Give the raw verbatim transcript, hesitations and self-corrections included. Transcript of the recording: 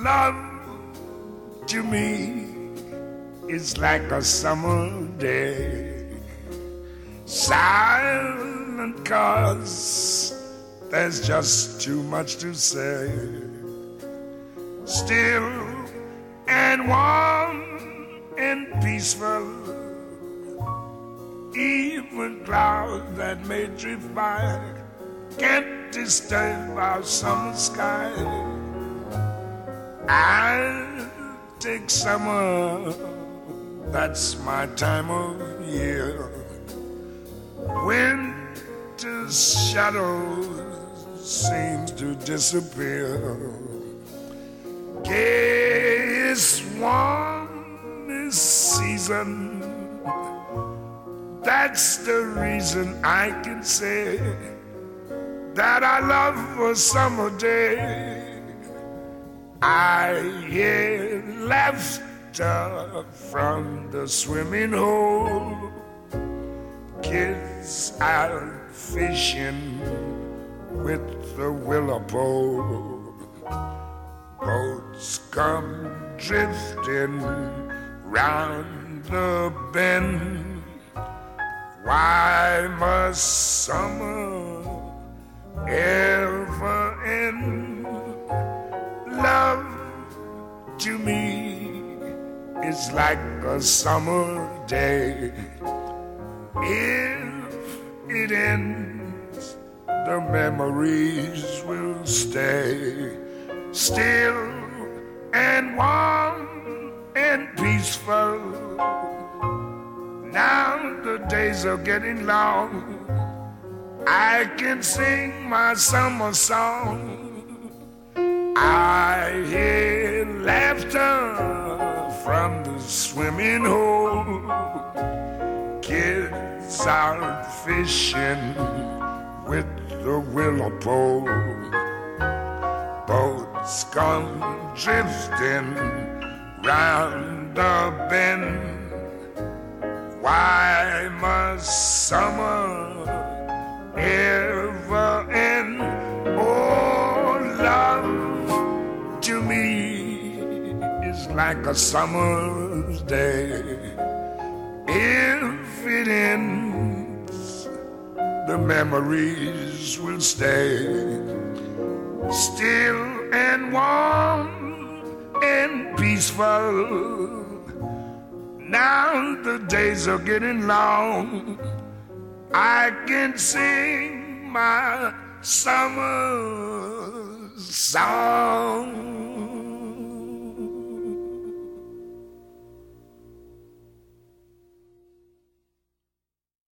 Love to me is like a summer day, silent 'cause there's just too much to say. Still and warm and peaceful, even clouds that may drift by can't disturb our summer sky. I'll take summer, that's my time of year. Winter's shadows seem to disappear. Gayest, warmest season, that's the reason I can say that I love a summer day. I hear laughter from the swimming hole, kids out fishing with the willow pole, boats come drifting round the bend. Why must summer ever end? Love to me is like a summer day. If it ends, the memories will stay, still and warm and peaceful. Now the days are getting long, I can sing my summer song. I hear laughter from the swimming hole, kids out fishing with the willow pole, boats come drifting round the bend. Why must summer ever end? Oh, love to me is like a summer's day. If it ends, the memories will stay, still and warm and peaceful. Now the days are getting long, I can sing my summer song.